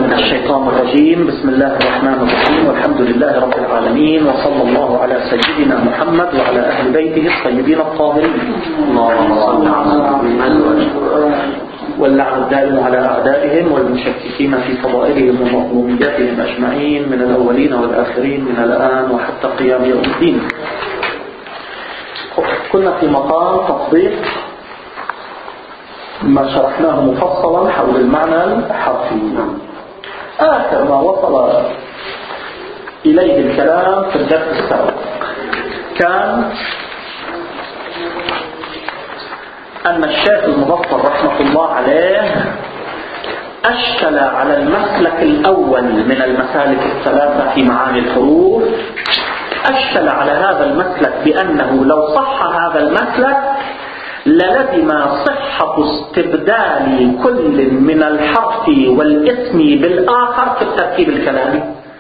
من الشيطان الرجيم. بسم الله الرحمن الرحيم، والحمد لله رب العالمين، وصلى الله على سيدنا محمد وعلى أهل بيته الطيبين الطاهرين. اللهم صل على محمد. واللعن الدائم على أعدائهم والمشككين في فضائلهم ومظلومياتهم أجمعين من الأولين والآخرين من الآن وحتى قيام يوم الدين. كنا في مقام تطبيق ما شرحناه مفصلا حول المعنى الحرفي. آخر ما وصل إليه الكلام في الدرس السابق كان أن الشيخ المظفر رحمة الله عليه أشكل على المسلك الأول من المسالك الثلاثة في معاني الحروف، أشكل على هذا المسلك بأنه لو صح هذا المسلك للزم صحة استبدال كل من الحرف والاسم بالآخر في التركيب الكلامي.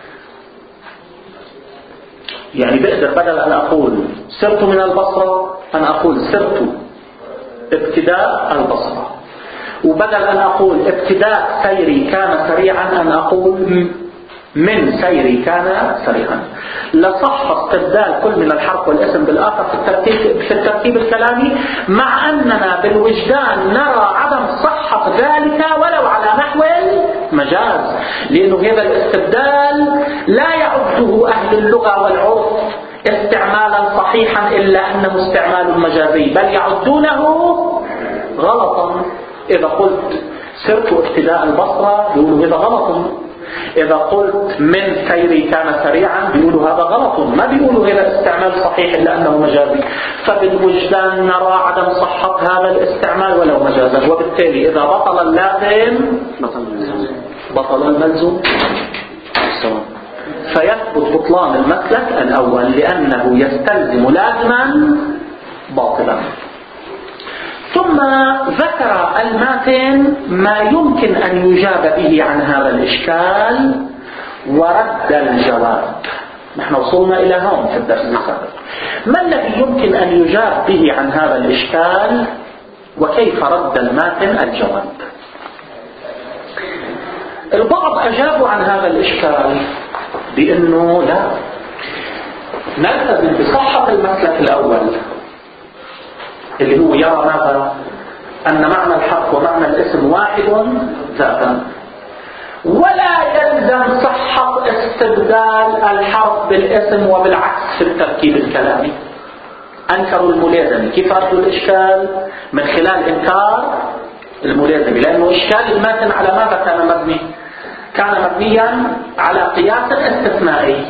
يعني بقدر بدل أن أقول سرت من البصرة أن أقول سرت ابتداء البصرة، وبدل أن أقول ابتداء سيري كان سريعا أن أقول من سيري كان سريعا. لصح استبدال كل من الحرف والاسم بالآخر في التركيب الكلامي، مع أننا بالوجدان نرى عدم صحة ذلك ولو على نحو المجاز، لأنه هذا الاستبدال لا يعده أهل اللغة والعرف استعمالا صحيحا إلا أنه استعمال مجازي، بل يعدونه غلطا. إذا قلت سرت ابتداء البصرة بيقولوا هذا غلط، إذا قلت من سيري كان سريعا بيقولوا هذا غلط، ما بيقولوا هذا استعمال صحيح إلا أنه مجازي. فبالوجدان نرى عدم صحة هذا الاستعمال ولو مجازا، وبالتالي إذا بطل اللازم بطل الملزوم، فيثبت بطلان المسلك الأول لأنه يستلزم لازما باطلا. ثم ذكر الماتن ما يمكن أن يجاب به عن هذا الإشكال ورد الجواب. نحن وصلنا إلى هون في الدرس السابق. ما الذي يمكن أن يجاب به عن هذا الإشكال وكيف رد الماتن الجواب؟ البعض أجابوا عن هذا الإشكال بأنه لا نلتزم بصحة المسلك الأول اللي هو يرى ماذا؟ أن معنى الحرف ومعنى الاسم واحد ذاتا، ولا يلزم صحة استبدال الحرف بالاسم وبالعكس في التركيب الكلامي. أنكروا الملازمة. كيف ردوا الإشكال؟ من خلال إنكار الملازمة، لأنه إشكال الماتن على ماذا كان مبني؟ كان مبنيا على قياس استثنائي.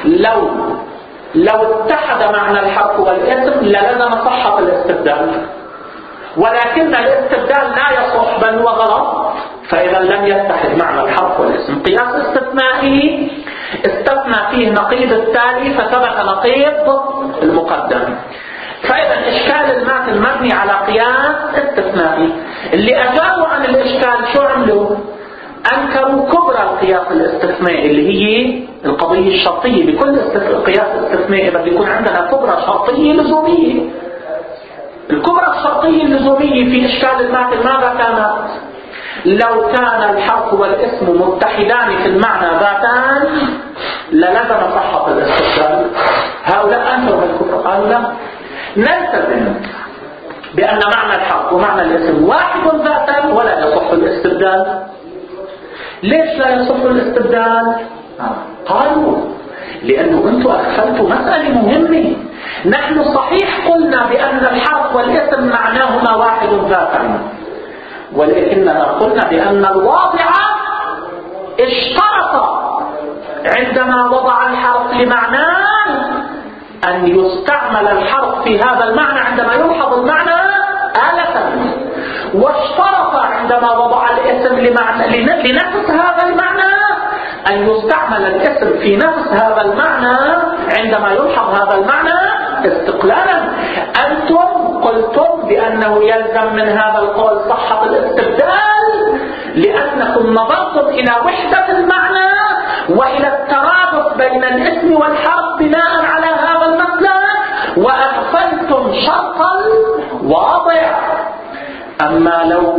لو اتحد معنى الحرف والاسم للزم صحة الاستبدال، ولكن الاستبدال لا يصح بل هو غلط، فإذا لم يتحد معنى الحرف والاسم. قياس استثنائي استثنى فيه نقيض التالي فثبت نقيض المقدم. فإذا إشكال الماتن مبني على قياس استثنائي. اللي أجابوا عن الإشكال شو عملوا؟ أنكروا كبرى القياس الاستثنائي اللي هي القضية الشرطية. بكل قياس استثنائي بدنا يكون عندنا كبرى شرطية لزومية. الكبرى الشرطية اللزومية في إشكال الماتن ماذا كانت؟ لو كان الحرف والاسم متحدان في المعنى ذاتان للزم صحة الاستبدال. هؤلاء أنكروا الكبرى، قالوا لا، نلتزم بأن معنى الحرف ومعنى الاسم واحد ذاتا ولا يصح الاستبدال. ليش لا يصح الاستبدال؟ قالوا لأنه أنتم أدخلتوا مسألة مهمة. نحن صحيح قلنا بأن الحرف والاسم معناهما واحد ذاتا، ولكننا قلنا بأن الواضع اشترط عندما وضع الحرف لمعناه أن يستعمل الحرف في هذا المعنى عندما يلحظ المعنى آلة، واشترط عندما وضع الاسم لنفس هذا المعنى أن يستعمل الاسم في نفس هذا المعنى عندما يلحظ هذا المعنى استقلالا. أنتم قلتم بأنه يلزم من هذا القول صحة الاستبدال لأنكم نظرتم إلى وحدة المعنى وإلى الترابط بين الاسم والحرف بناء على هذا المسلك، وأغفلتم شرطا واضح. أما لو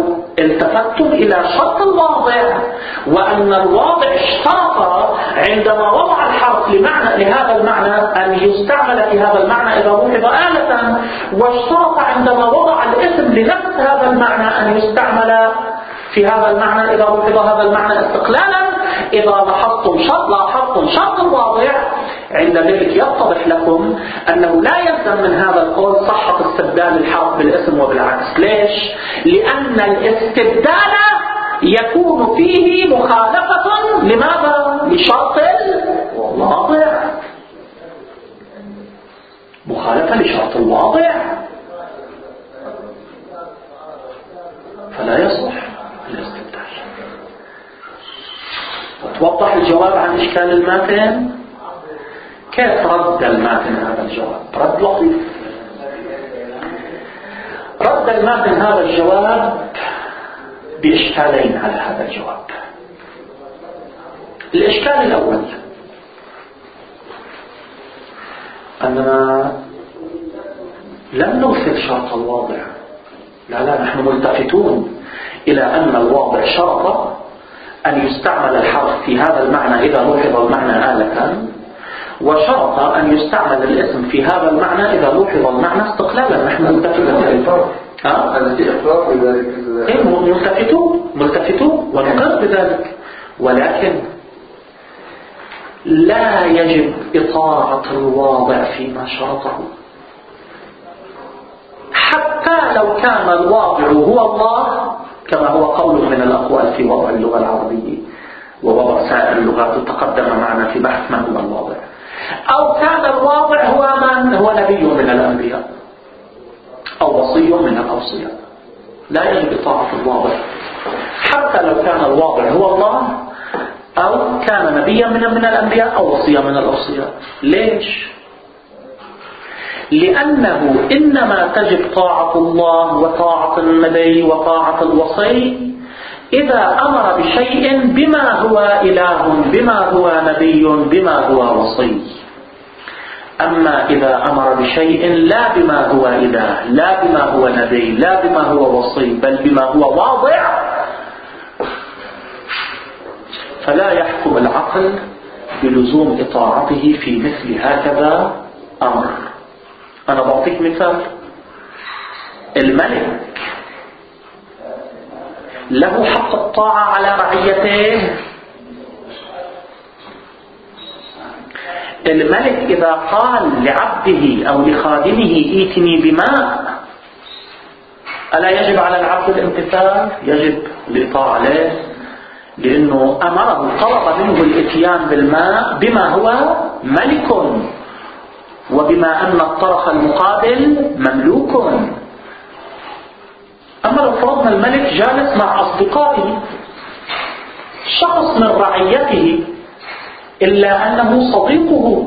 التفتم إلى شرط الواضع، وأن الواضع اشترط عندما وضع الحرف لهذا المعنى أن يستعمل في هذا المعنى إذا لوحظ آلة، واشترط عندما وضع الاسم لنفس هذا المعنى أن يستعمل في هذا المعنى إذا لوحظ هذا المعنى استقلالا. إذا لاحظتم شرط الواضع، عند ذلك يتضح لكم أنه لا يلزم من هذا القول صحة استبدال الحرف بالاسم وبالعكس. ليش؟ لأن الاستبدال يكون فيه مخالفة لماذا؟ لشرط الواضع، مخالفة لشرط الواضع، فلا يصح الاستبدال. وتوضح الجواب عن إشكال الماتن. كيف رد الماتن هذا الجواب؟ رد لطيف. رد الماتن هذا الجواب بإشكالين على هذا الجواب. الإشكال الأول أننا لم نرسل شرط الواضع، لا نحن ملتفتون إلى أن الواضع شرط أن يستعمل الحرف في هذا المعنى إذا لوحظ المعنى آلة، وشرط أن يستعمل الاسم في هذا المعنى إذا لوحظ المعنى استقلالا. نحن ملتفتون ونقر بذلك، ولكن لا يجب إطاعة الواضع فيما شرطه، حتى لو كان الواضع هو الله، كما هو قول من الأقوال في وضع اللغة العربية ووضع سائر اللغات تقدم معنا في بحث من هو الواضع، أو كان الواضع هو نبي من الأنبياء أو وصي من الأوصياء. لا يجب إطاعة الواضع حتى لو كان الواضع هو الله أو كان نبيا من الأنبياء أو وصيا من الأوصياء. ليش؟ لأنه إنما تجب طاعة الله وطاعة النبي وطاعة الوصي إذا أمر بشيء بما هو إله، بما هو نبي، بما هو وصي. أما إذا أمر بشيء لا بما هو إله، لا بما هو نبي، لا بما هو وصي، بل بما هو واضع، فلا يحكم العقل بلزوم إطاعته في مثل هكذا أمر. أنا بعطيك مثال. الملك له حق الطاعة على رعيته. الملك إذا قال لعبده أو لخادمه ائتني بماء، ألا يجب على العبد الامتثال؟ يجب الإطاعة له، لأنه أمره، طلب منه الاتيان بالماء بما هو ملك، وبما أن الطرف المقابل مملوك. أما لو فرضنا الملك جالس مع أصدقائه، شخص من رعيته إلا أنه صديقه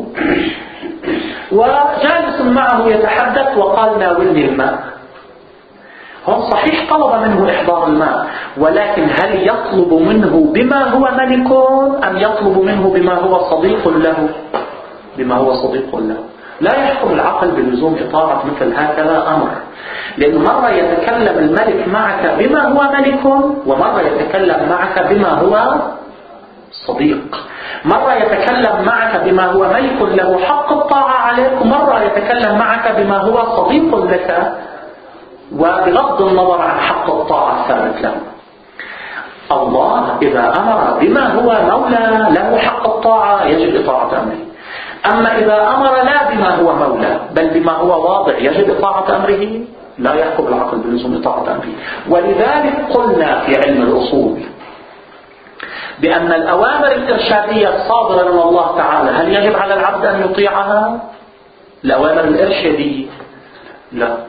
وجالس معه يتحدث وقال ناولني الماء، هو صحيح طلب منه إحضار الماء، ولكن هل يطلب منه بما هو ملك أم يطلب منه بما هو صديق له؟ بما هو صديق له. لا يحكم العقل بلزوم إطاعة مثل هكذا أمر، لأن مرة يتكلم الملك معك بما هو ملك، ومرة يتكلم معك بما هو صديق. مرة يتكلم معك بما هو ملك له حق الطاعة عليك، ومرة يتكلم معك بما هو صديق لك، وبغض النظر عن حق الطاعة الثابت له. الله إذا أمر بما هو مولى له حق الطاعة يجب إطاعة أمره. أما إذا أمر لا بما هو مولى بل بما هو واضع يجب إطاعة أمره، لا يحكم العقل بلزوم إطاعة أمره. ولذلك قلنا في علم الأصول بأن الأوامر الإرشادية الصادرة من الله تعالى هل يجب على العبد أن يطيعها؟ الأوامر الإرشادية لا.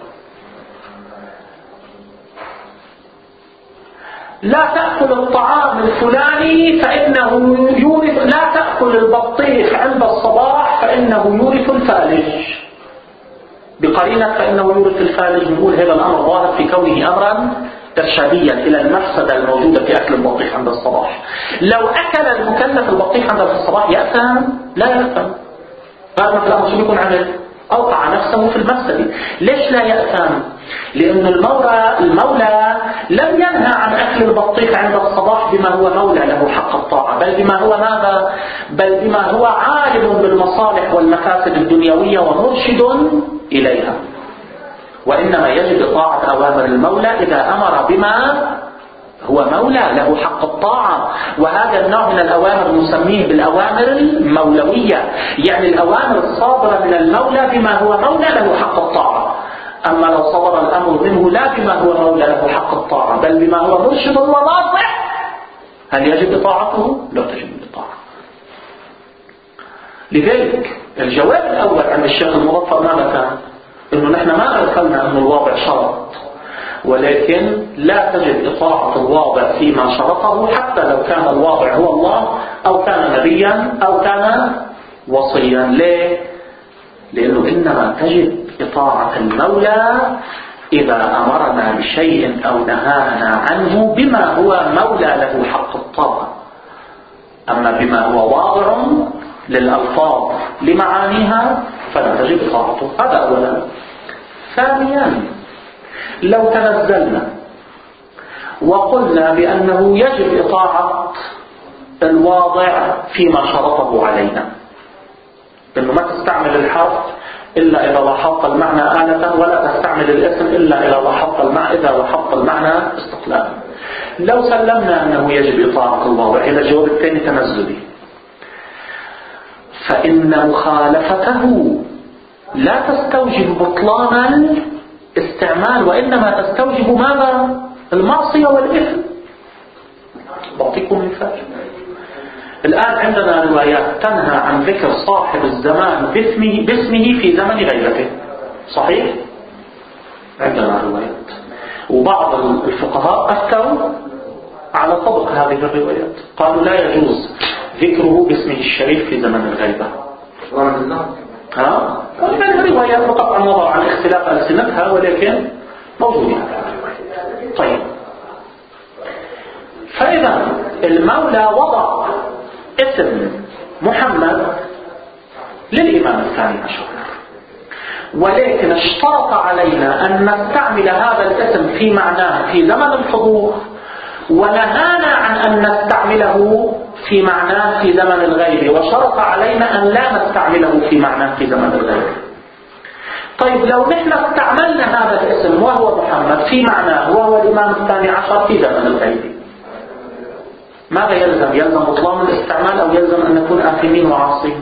لا تأكل الطعام الفلاني فإنه يورث، لا تأكل البطيخ عند الصباح فإنه يورث الفالج، بقرينة فإنه يورث الفالج. نقول هذا الأمر ظاهر في كونه أمرا إرشاديا إلى المفسدة الموجودة في أكل البطيخ عند الصباح. لو أكل المكلف البطيخ عند الصباح يأثم؟ لا يأثم. هذا مثلا شو يكون عمل؟ أوقع نفسه في المفسدة. ليش لا يأثم؟ لأن المولى لم ينهى عن أكل البطيخ عند الصباح بما هو مولى له حق الطاعة، بل بما هو ماذا؟ بل بما هو عالم بالمصالح والمفاسد الدنيوية ومرشد إليها. وإنما يجب طاعة أوامر المولى إذا أمر بما هو مولى له حق الطاعة. وهذا النوع من الأوامر نسميه بالأوامر المولوية، يعني الأوامر الصادرة من المولى بما هو مولى له حق الطاعة. أما لو صدر الأمر منه لا بما هو مولى له حق الطاعة بل بما هو مرشد وناصح، هل يجب إطاعته؟ لا تجب الإطاعة. لذلك الجواب الأول عند الشيخ المظفر ماذا كان؟ إنه نحن ما أدخلنا أن الواضع شرط، ولكن لا تجب إطاعة الواضع فيما شرطه حتى لو كان الواضع هو الله أو كان نبيا أو كان وصيا. ليه؟ لأنه إنما تجب إطاعة المولى إذا أمرنا بشيء أو نهانا عنه بما هو مولى له حق الطاعة. أما بما هو واضع للألفاظ لمعانيها فلا تجب إطاعته. هذا أولا. ثانيا، لو تنزلنا وقلنا بأنه يجب إطاعة الواضع فيما شرطه علينا، إنه ما تستعمل الحرف إلا إذا لاحظت المعنى آلة، ولا تستعمل الاسم إلا إذا لاحظت المعنى استقلالا. لو سلمنا أنه يجب إطاعة الواضع، إلى الجواب الثاني تنزلي، فإن مخالفته لا تستوجب بطلان الاستعمال، وإنما تستوجب ماذا؟ المعصية والإثم. بعطيكم مثال. الآن عندنا روايات تنهى عن ذكر صاحب الزمان باسمه في زمن غيبته، صحيح؟ عندنا روايات، وبعض الفقهاء أفتوا على طبق هذه الروايات، قالوا لا يجوز ذكره باسمه الشريف في زمن الغيبة. يعني روايات بقطع النظر عن اختلاف ألسنتها، ولكن موجودة. طيب، فإذا المولى وضع اسم محمد للإمام الثاني عشر، ولكن اشترط علينا أن نستعمل هذا الاسم في معناه في زمن الحضور، ونهانا عن أن نستعمله في معناه في زمن الغيب، وشرط علينا أن لا نستعمله في معناه في زمن الغيب. طيب، لو نحن استعملنا هذا الاسم وهو محمد في معناه وهو الإمام الثاني عشر في زمن الغيب، ماذا يلزم؟ يلزم بطلان الاستعمال أو يلزم أن نكون آثمين وعاصين؟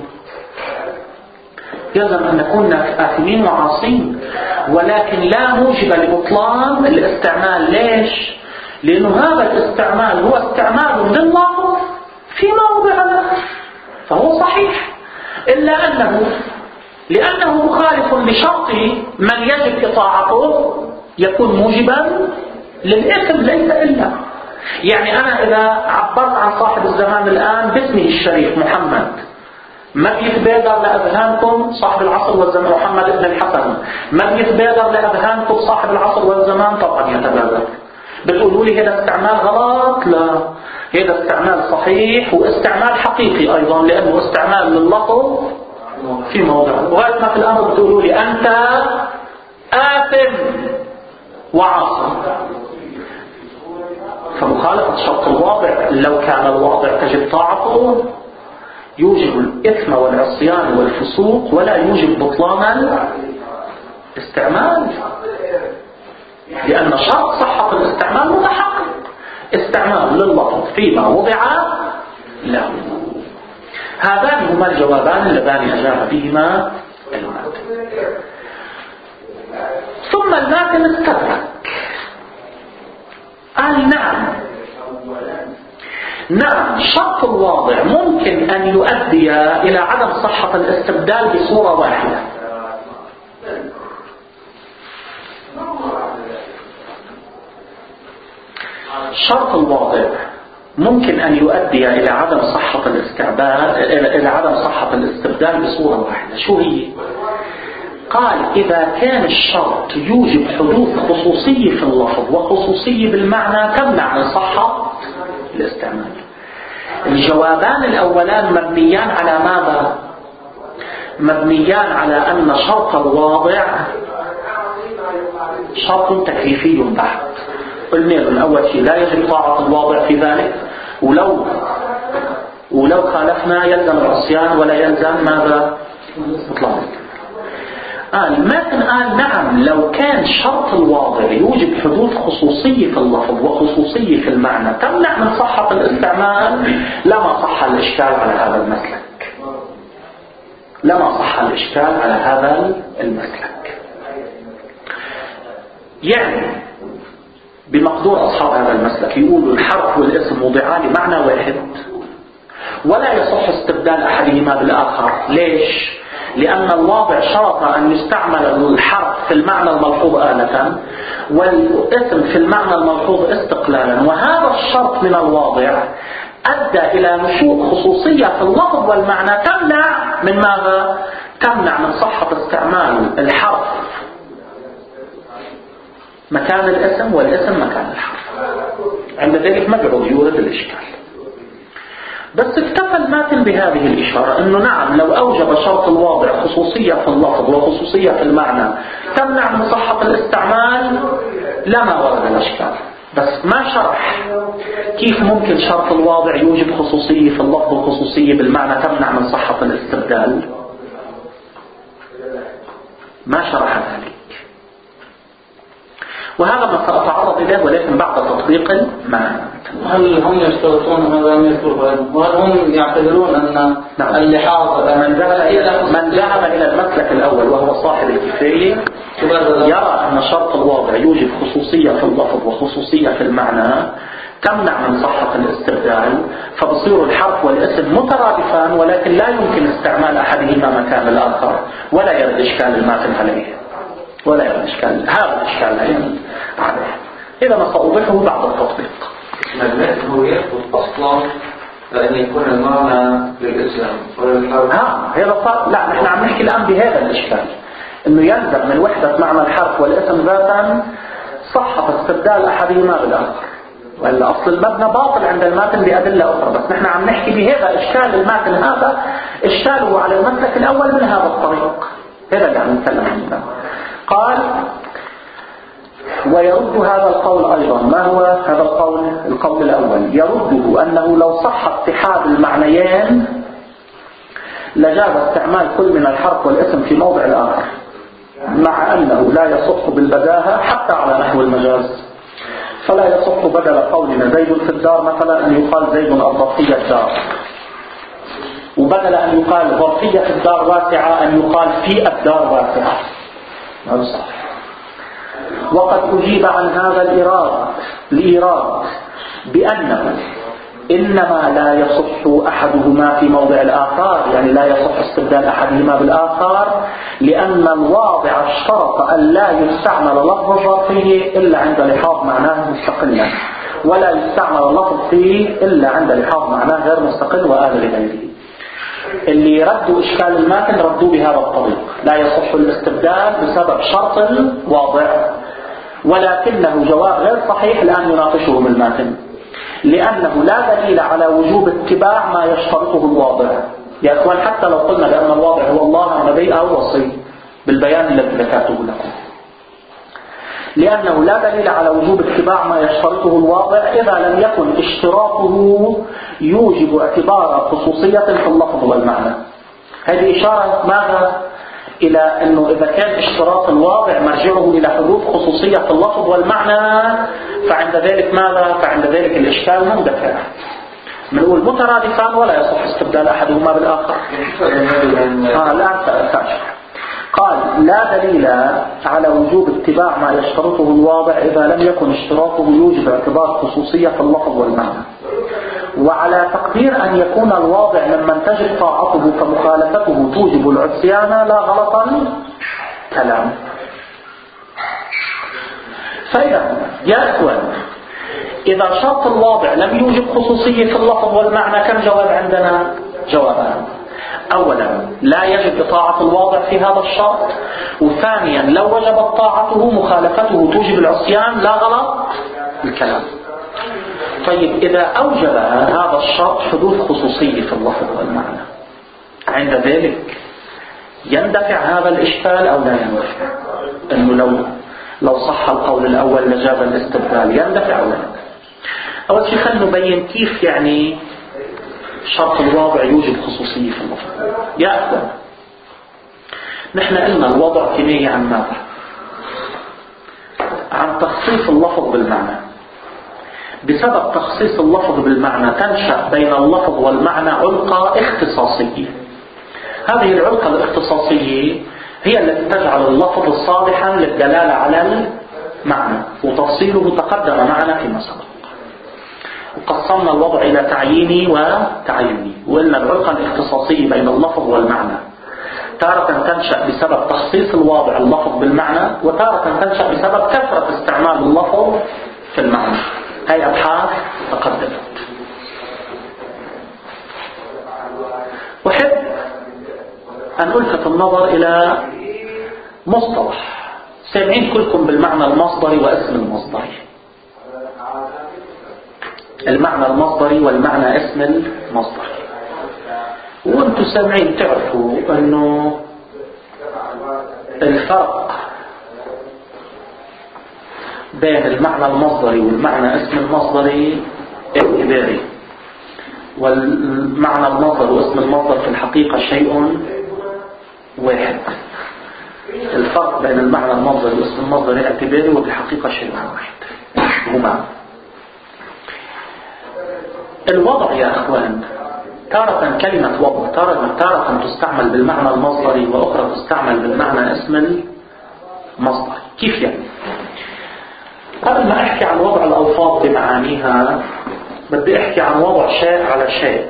يلزم أن نكون آثمين وعاصين، ولكن لا موجب لبطلان الاستعمال. ليش؟ لأنه هذا الاستعمال هو استعمال لللفظ في موضع له، فهو صحيح، إلا لأنه مخالف لشرط من يجب إطاعته يكون موجبا للإثم ليس إلا. يعني أنا إذا عبرت عن صاحب الزمان الآن باسمه الشريف محمد، ما بيتبادر لأذهانكم صاحب العصر والزمان محمد بن الحسن، ما بيتبادر لأذهانكم صاحب العصر والزمان؟ طبعا يتبادر. بتقولوا لي هذا استعمال غلط؟ لا، هذا استعمال صحيح واستعمال حقيقي أيضا، لأنه استعمال لللفظ في موضعه. وغاية ما في الأمر بتقولوا لي أنت آثم وعاصم. فمخالفة شرط الواضع، لو كان الواضع تجب طاعته، يوجب الإثم والعصيان والفسوق، ولا يوجب بطلان الاستعمال، لأن شرط صحة الاستعمال متحقق، استعمال لللفظ فيما وضع له. هذان هما الجوابان اللذان أجاب بهما الماتن. ثم الماتن استدرك، قال نعم شرط الواضع ممكن أن يؤدي إلى عدم صحة الاستبدال بصورة واحدة. شرط الواضع ممكن أن يؤدي إلى عدم صحة الاستبدال بصورة واحدة. شو هي؟ قال إذا كان الشرط يوجب حدوث خصوصية في اللفظ وخصوصية بالمعنى تمنع من صحة الاستعمال. الجوابان الأولان مبنيان على ماذا؟ مبنيان على أن شرط الواضع شرط تكليفي بحت، قلنا له أول شيء لا يجب طاعة الواضع في ذلك، ولو خالفنا يلزم العصيان ولا يلزم ماذا؟ مطلق. المتن قال نعم لو كان شرط الواضع يوجب حدوث خصوصية في اللفظ وخصوصية في المعنى تمنع من صحة الاستعمال لما صح الإشكال على هذا المسلك. لما صح الإشكال على هذا المسلك. يعني بمقدور أصحاب هذا المسلك يقولوا الحرف والاسم وضعان لمعنى واحد ولا يصح استبدال أحدهما بالآخر. ليش؟ لأن الواضع شرط أن يستعمل الحرف في المعنى الملحوظ آلة والاسم في المعنى الملحوظ استقلالا، وهذا الشرط من الواضع أدى إلى نشوء خصوصية في اللفظ والمعنى تمنع من ماذا؟ تمنع من صحة استعمال الحرف مكان الاسم والاسم مكان الحرف. عند ذلك ما بيعود يورد الإشكال. بس اكتفى الماتن بهذه الإشارة أنه نعم لو أوجب شرط الواضع خصوصية في اللفظ وخصوصية في المعنى تمنع من صحة الاستعمال لما ورد الإشكال. بس ما شرح كيف ممكن شرط الواضع يوجب خصوصية في اللفظ وخصوصية بالمعنى تمنع من صحة الاستبدال. ما شرح ذلك، وهذا ما سأتعرض إليه ولكن بعد تطبيق ما. هل هم يشترطون هذا أن يكتب؟ وهل هم يعتبرون أن اللحاظ من ذهب إلى المسلك الأول وهو صاحب الكفاية يرى أن شرط الواضع يوجب خصوصية في اللفظ وخصوصية في المعنى تمنع من صحة الاستبدال، فبصير الحرف والاسم مترادفان ولكن لا يمكن استعمال أحدهما مكان الآخر ولا يرد إشكال الماتن عليه ولا يرد إشكال هذا الإشكال عليه. إذا ما سأوضحه بعد التطبيق. المتن هو يثبت أصلا أن يكون المعنى للإسلام وللحرف. هذا صار. لا نحن عم نحكي الآن بهذا الإشكال إنه يلزم من وحدة معنى الحرف والاسم ذاتا صحة استبدال أحدهما بالآخر، وإلا أصل المبنى باطل عند الماتن بأدلة أخرى. بس نحن عم نحكي بهذا إشكال الماتن هذا إشكاله على المسلك الأول من هذا الطريق. هذا اللي عم نتكلم عنه. قال ويرد هذا القول أيضا. ما هو هذا القول الأول؟ يرده أنه لو صح اتحاد المعنيين لجاز استعمال كل من الحرف والاسم في موضع الآخر، مع أنه لا يصح بالبداهة حتى على نحو المجاز. فلا يصح بدل قولنا زيد في الدار مثلا أن يقال زيد الظرفية الدار، وبدل أن يقال ظرفية الدار واسعة أن يقال في الدار واسعة. هذا صح. وقد أجيب عن هذا الإيراد بأنه إنما لا يصح أحدهما في موضع الآخر، يعني لا يصح استبدال أحدهما بالآخر لأن الواضع اشترط أن لا يستعمل لفظ الظرفية إلا عند لحاظ معناه مستقلا، ولا يستعمل اللفظ فيه إلا عند لحاظ معناه غير مستقل وآل لغيره. اللي ردوا إشكال الماتن ردوا بهذا الطريق، لا يصح الاستبدال بسبب شرط الواضع، ولكنه جواب غير صحيح الآن يناقشهم الماتن، لأنه لا دليل على وجوب اتباع ما يشترطه الواضع. يا أخوان حتى لو قلنا بأن الواضع هو الله أو نبي أو وصي بالبيان الذي ذكرته لكم، لأنه لا دليل على وجوب اتباع ما يشترطه الواضع إذا لم يكن اشتراطه يوجب اعتبار خصوصية في اللفظ والمعنى. هذه إشارة ماذا؟ إلى أنه إذا كان اشتراط الواضع مرجعه إلى حدوث خصوصية في اللفظ والمعنى فعند ذلك ماذا؟ فعند ذلك الإشكال مندفع. بنقول مترادفان ولا يصح استبدال أحدهما بالآخر. لا تأشر. قال لا دليل على وجوب اتباع ما يشترطه الواضع إذا لم يكن اشتراطه يوجب اعتبار خصوصية في اللفظ والمعنى، وعلى تقدير أن يكون الواضع ممن تجب طاعته فمخالفته توجب العصيان لا غلطا كلام. فإذا يا أخوان إذا شرط الواضع لم يوجب خصوصية في اللفظ والمعنى كم جواب عندنا؟ جوابان. أولا لا يجب إطاعة الواضع في هذا الشرط، وثانيا لو وجبت طاعته مخالفته توجب العصيان لا غلط الكلام. طيب إذا أوجب هذا الشرط حدوث خصوصية في اللفظ والمعنى عند ذلك يندفع هذا الإشكال أو لا يندفع؟ أنه لو صح القول الأول لجاز الاستبدال، يندفع ولا لا؟ أول شيء خلينا نبين كيف يعني شرط الواضع يوجد خصوصية في اللفظ. يا أخوان، نحن قلنا الوضع كناية عن ماذا؟ عن تخصيص اللفظ بالمعنى. بسبب تخصيص اللفظ بالمعنى تنشأ بين اللفظ والمعنى علقة اختصاصية. هذه العلقة الاختصاصية هي التي تجعل اللفظ صالحا للدلالة على المعنى، وتفصيله تقدم معنا فيما سبق. وقسمنا الوضع إلى تعييني وتعيني، وقلنا العلقة الاختصاصية بين اللفظ والمعنى تارة تنشأ بسبب تخصيص الواضع اللفظ بالمعنى، وتارة تنشأ بسبب كثرة استعمال اللفظ في المعنى. هاي أبحاث تقدمت. أحب أن ألفت النظر إلى مصطلح سامعين كلكم بالمعنى المصدري واسم المصدري. المعنى المصدري والمعنى اسم المصدري، وانتم سامعين تعرفوا انه الفرق بين المعنى المصدري والمعنى اسم المصدري اعتباري، والمعنى المصدر واسم المصدر في الحقيقة شيء واحد. الفرق بين المعنى المصدري واسم المصدر اعتباري وفي الحقيقة شيء واحد، هما الوضع. يا أخوان، تارة كلمة وضع تارة تستعمل بالمعنى المصدري، وأخرى تستعمل بالمعنى اسم المصدر. كيف يعني؟ قبل ما أحكي عن وضع الألفاظ بمعانيها بدي أحكي عن وضع شيء على شيء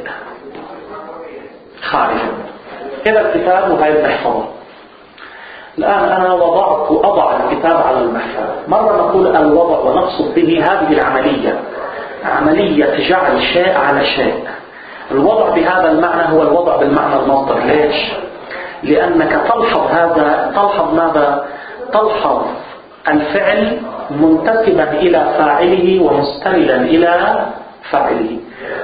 خارجا. هذا الكتاب وهي المحفظة. الآن أنا أضع الكتاب على المحفظة. مرة نقول الوضع ونقصد به هذه العملية، عملية جعل شيء على شيء. الوضع بهذا المعنى هو الوضع بالمعنى المصدر. ليش؟ لأنك تلحظ ماذا؟ تلحظ الفعل منتسبا إلى فاعله ومستندا إلى فاعله.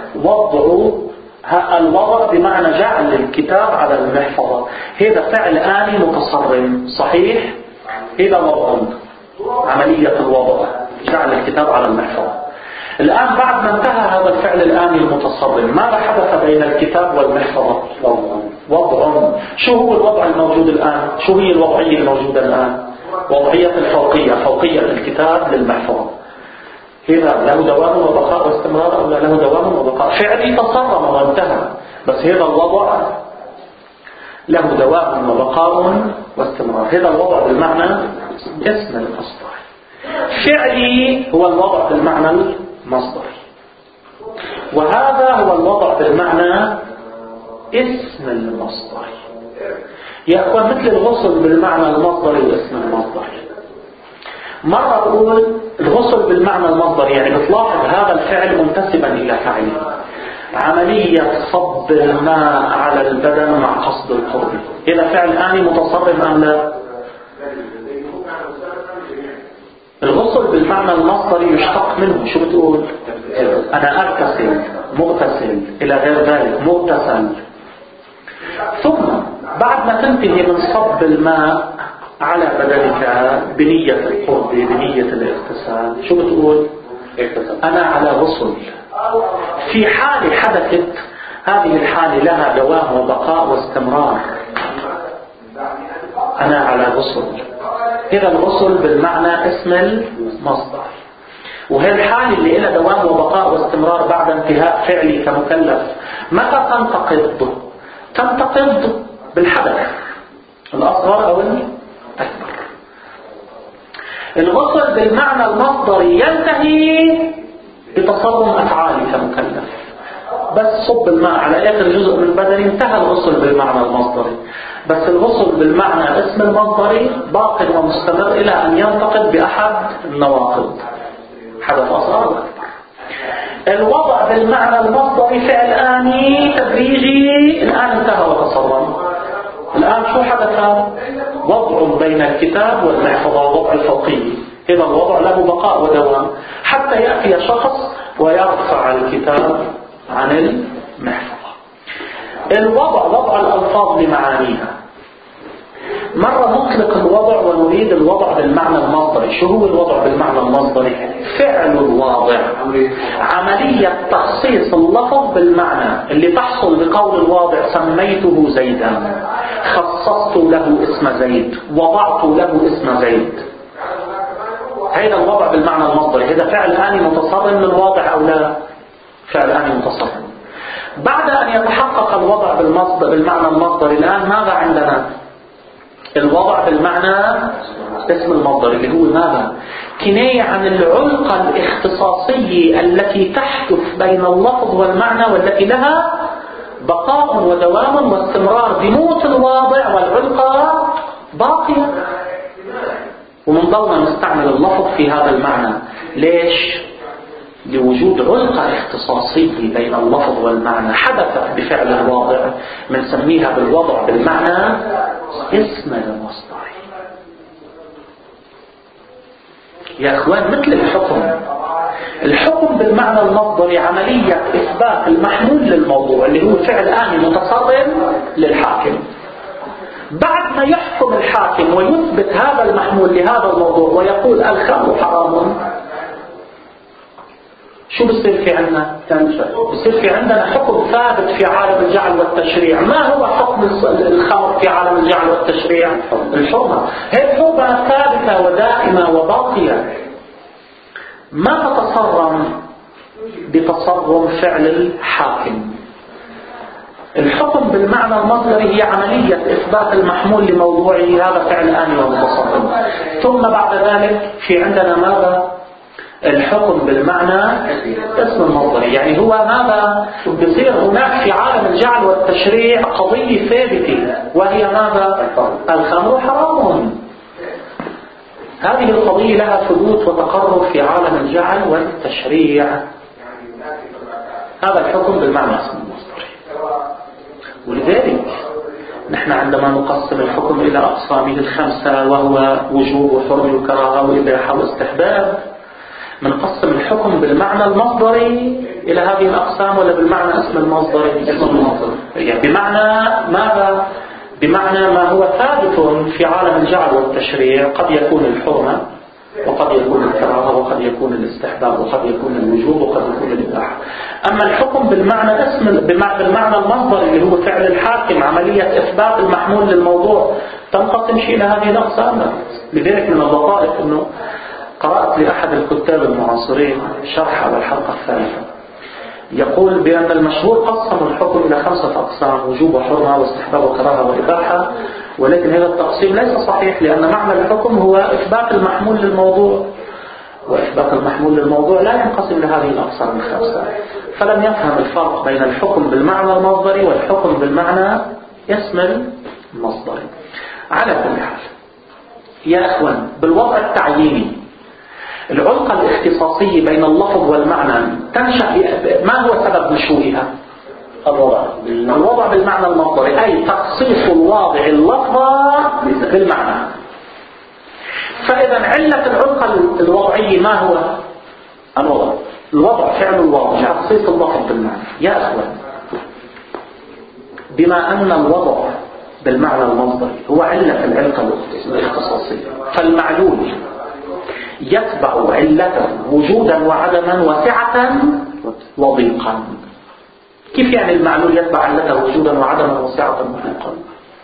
الوضع بمعنى جعل الكتاب على المحفظة. هذا فعل آني متصرم، صحيح؟ هذا وضع، عملية الوضع جعل الكتاب على المحفظة. الآن بعد ما انتهى هذا الفعل الآني المتصرم، ماذا حدث بين الكتاب والمحفظة؟ وضع. شو هو الوضع الموجود الآن؟ شو هي الوضعية الموجودة الآن؟ وضعية الفوقية، فوقية الكتاب للمحفظة. هذا له دوام وبقاء واستمرار أو لا له دوام وبقاء؟ فعلي تصرم وانتهى، بس هذا الوضع له دوام وبقاء واستمرار. هذا الوضع بالمعنى اسم المصدر. فعلي هو الوضع بالمعنى المصدري، وهذا هو الوضع بالمعنى اسم المصدري. يا أخوان، مثل الغسل بالمعنى المصدري واسم المصدري. مرة أقول الغسل بالمعنى المصدري يعني بتلاحظ هذا الفعل منتسبا إلى فاعله، عملية صب الماء على البدن مع قصد القرب. إذا فعل آني متصرم أم لا؟ الغسل بالمعنى المصدري يشتق منه. شو بتقول؟ أنا أغتسل، مغتسل، إلى غير ذلك، مغتسل. ثم بعد ما تنتهي من صب الماء على بدنك بنية القرب، بنية الاغتسال، شو بتقول؟ أنا على غسل. في حال حدثت هذه الحالة لها دوام وبقاء واستمرار. أنا على غسل. إذا الغسل بالمعنى اسم المصدر، وهي الحالة اللي لها دوام وبقاء واستمرار بعد انتهاء فعلي كمكلف. متى تنتقض؟ تنتقض بالحدث الأصغر أو الأكبر. الغسل بالمعنى المصدري ينتهي بتصرم أفعالي كمكلف. بس صب الماء على آخر جزء من بدني، انتهى الغسل بالمعنى المصدري. بس الغسل بالمعنى اسم المصدري باق ومستمر إلى أن ينتقد بأحد النواقض، حدث أصغر وأكبر. الوضع بالمعنى المصدري فعل آني تدريجي، الآن انتهى وتصرم. الآن شو حدث؟ وضع بين الكتاب والمحفظة، وضع الفوقي. إذا الوضع له بقاء ودوام حتى يأتي شخص ويرفع الكتاب عن المحفظة. الوضع وضع الألفاظ بمعانيها. مرة نطلق الوضع ونريد الوضع بالمعنى المصدري. شو هو الوضع بالمعنى المصدري؟ فعل الواضع، عملية تخصيص اللفظ بالمعنى اللي تحصل بقول الواضع سميته زيدا، خصصت له اسم زيد، وضعت له اسم زيد. هذا الوضع بالمعنى المصدري. هذا فعل آني متصرم للواضع أو لا؟ فعل آني متصرم. بعد أن يتحقق الوضع بالمعنى المصدري، الآن ماذا عندنا؟ الوضع بالمعنى اسم المصدر اللي هو ماذا؟ كناية عن العلقة الاختصاصية التي تحدث بين اللفظ والمعنى، والتي لها بقاء ودوام واستمرار بموت الواضع والعلقة باقية. ومن ضمن نستعمل اللفظ في هذا المعنى. ليش؟ لوجود علقة اختصاصية بين اللفظ والمعنى حدثت بفعل الواضع، بنسميها بالوضع بالمعنى اسم المصدري. يا اخوان مثل الحكم بالمعنى المصدري عملية اثبات المحمول للموضوع اللي هو فعل آني متصرم للحاكم. بعد ما يحكم الحاكم ويثبت هذا المحمول لهذا الموضوع ويقول الخمر حرام، شو بصير في عندنا؟ بصير في عندنا حكم ثابت في عالم الجعل والتشريع. ما هو حكم الخمر في عالم الجعل والتشريع؟ الحرمة. هي الحرمة ثابتة ودائمة وباقية، ما تتصرم بتصرم فعل الحاكم. الحكم بالمعنى المصدري هي عملية إثبات المحمول لموضوعه، هذا فعل آني ومتصرم. ثم بعد ذلك في عندنا ماذا؟ الحكم بالمعنى اسم المصدري. يعني هو ماذا؟ بيصير هناك في عالم الجعل والتشريع قضية ثابتة، وهي ماذا؟ الخمر حرام. هذه القضية لها ثبوت وتقرر في عالم الجعل والتشريع. هذا الحكم بالمعنى اسم المصدري. ولذلك نحن عندما نقسم الحكم إلى أقسامه الخمسة، وهو وجوب وحرم وكراهة وإباحة واستحباب، منقسم الحكم بالمعنى المصدري إلى هذه الأقسام ولا بالمعنى اسم المصدري؟ اسم المصدري. يعني بمعنى ماذا؟ بمعنى ما هو ثابت في عالم الجعل والتشريع، قد يكون الحرمة وقد يكون الكراهة وقد يكون الاستحباب وقد يكون الوجوب وقد يكون الإباحة. أما الحكم بالمعنى بالمعنى المصدري اللي هو فعل الحاكم، عملية إثبات المحمول للموضوع، تنقسم شيء إلى هذه الأقسام. لذلك من اللطائف أنه قرأت لأحد الكتاب المعاصرين شرح على الحلقة الثالثة، يقول بأن المشهور قسم الحكم إلى 5 أقسام: وجوب وحرمة واستحباب وكراهة وإباحة. ولكن هذا التقسيم ليس صحيح، لأن معنى الحكم هو إثبات المحمول للموضوع، وإثبات المحمول للموضوع لا ينقسم لهذه الأقسام ال5. فلم يفهم الفرق بين الحكم بالمعنى المصدري والحكم بالمعنى اسم المصدري. على كل حال يا أخوان، بالوضع التعييني العلقة الاختصاصية بين اللفظ والمعنى تنشأ ما هو سبب نشوئها؟ الوضع بالمعنى المصدري، أي تخصيص الواضع اللفظ بالمعنى. فإذا علة العلقة الوضعية ما هو؟ الوضع فعل الواضع، تخصيص اللفظ بالمعنى. يا أخوان، بما أن الوضع بالمعنى المصدري هو علة العلقة الاختصاصية، فالمعلول يتبع علته وجودا وعدما وسعة وضيقا. كيف يعني المعلول يتبع علته وجودا وعدما وسعة وضيقا؟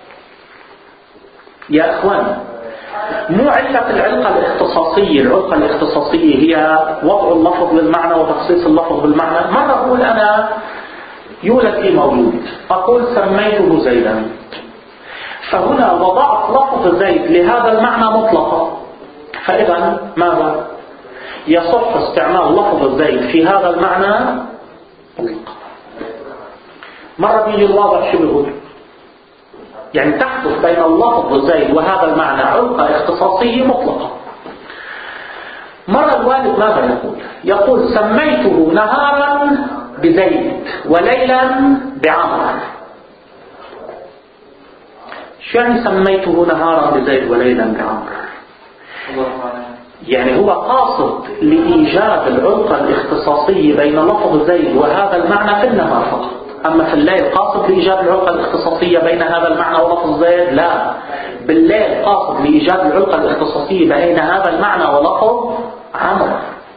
يا أخوان، مو علة العلقة الاختصاصية. العلقة الاختصاصية هي وضع اللفظ بالمعنى وتخصيص اللفظ بالمعنى. مرة أقول أنا يولد لي مولود، أقول سميته زيدا، فهنا وضعت لفظ زيد لهذا المعنى مطلقا، فإذا ماذا؟ يصح استعمال لفظ زيد في هذا المعنى مطلقا. مرة بيجي الواضع شو بيقول؟ يعني تحدث بين اللفظ زيد وهذا المعنى علقة اختصاصية مطلقة. مرة الوالد ماذا يقول؟ يقول سميته نهارا بزيد وليلا بعمر. شو يعني سميته نهارا بزيد وليلا بعمر؟ يعني هو قاصد لإيجاد العلقة الاختصاصية بين لفظ زيد وهذا المعنى في النهار فقط. أما في الليل قاصد لإيجاد العلاقة الاختصاصية بين هذا المعنى ولفظ زيد؟ لا، بالليل قاصد لإيجاد العلاقة الاختصاصية بين هذا المعنى ولفظ عمرو.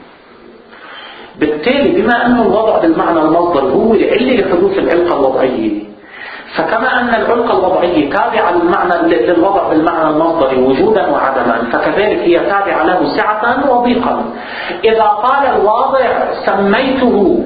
بالتالي بما أن الوضع بالمعنى المصدر هو العلة لحدوث العلاقة الوضعية، فكما أن العلاقة الوضعية تابعة للوضع بالمعنى المصدري وجودا وعدما، فكذلك هي تابعة له سعة وضيقا. إذا قال الواضع سميته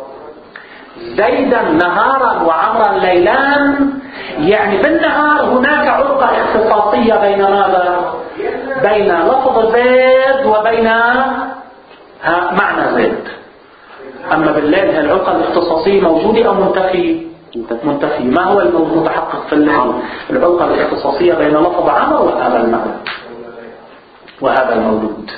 زيدا نهارا وعمرا ليلان، يعني بالنهار هناك علاقة اختصاصية بين ماذا؟ بين لفظ زيد وبين معنى زيد. أما بالليل العلاقة الاختصاصية موجودة أو منتفية؟ منتفي. ما هو المتحقق في الليل؟ العلاقة الاختصاصية بين لفظ عمر وهذا المعنى وهذا الموجود.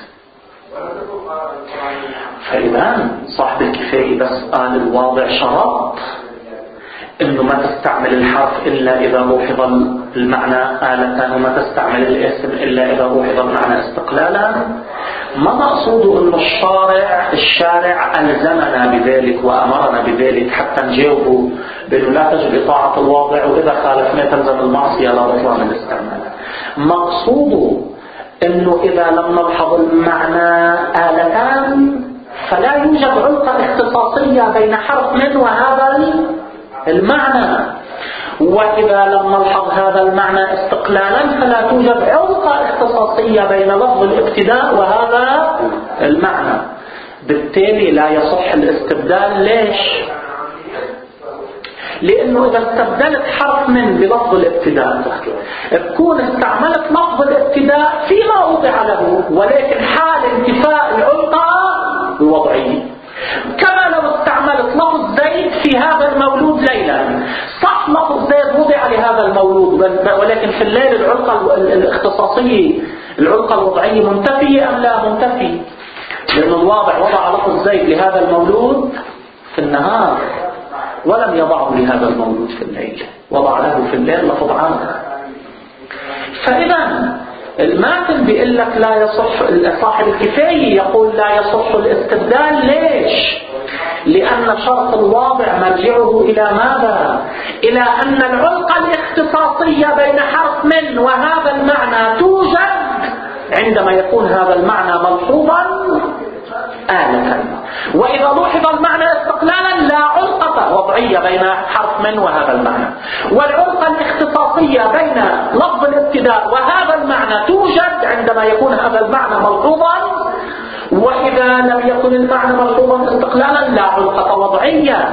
فإذا صاحب الكفاية بس قال الواضع شرط إنه ما تستعمل الحرف إلا إذا لوحظ المعنى آلة، وما تستعمل الاسم إلا إذا لوحظ المعنى استقلالا. ما مقصوده إنه الشارع ألزمنا بذلك وأمرنا بذلك حتى نجاوبه بأنه لا تجب إطاعة الواضع، وإذا خالفنا تلزم المعصية لا بطلان الاستعمال. مقصوده إنه إذا لم نلحظ المعنى آلتان فلا يوجد علاقة اختصاصية بين حرف من وهذا المعنى، وإذا لم نلحظ هذا المعنى استقلالا فلا توجد علاقة اختصاصية بين لفظ الابتداء وهذا المعنى. بالتالي لا يصح الاستبدال. ليش؟ لأنه إذا استبدلت حرف من بلفظ الابتداء تكون استعملت لفظ الابتداء فيما وضع له، ولكن حال انتفاء العلاقة الوضعية. كما لو استعملت لفظ زيد في هذا المولود ليلا، صح لفظ زيد وضع لهذا المولود، ولكن في الليل العلاقة الاختصاصية العلاقة الوضعية منتفية أم لا منتفية؟ لأن الواضع وضع لفظ زيد لهذا المولود في النهار ولم يضعه لهذا المولود في الليل، وضع له في الليل لفظ عام. فإذا الماتن بيقول لك لا يصح، صاحب الكفاية يقول لا يصح الاستبدال. ليش؟ لأن شرط الواضع مرجعه إلى ماذا؟ إلى أن العلاقة الاختصاصية بين حرف من وهذا المعنى توجد عندما يكون هذا المعنى ملحوظا آلة، وإذا لوحظ المعنى استقلالا لا علاقة وضعية بين حرف من وهذا المعنى. والعلاقة الاختصاصية بين لفظ الابتداء وهذا المعنى توجد عندما يكون هذا المعنى ملحوظا، وإذا لم يكن المعنى ملحوظا استقلالا لا علاقة وضعية.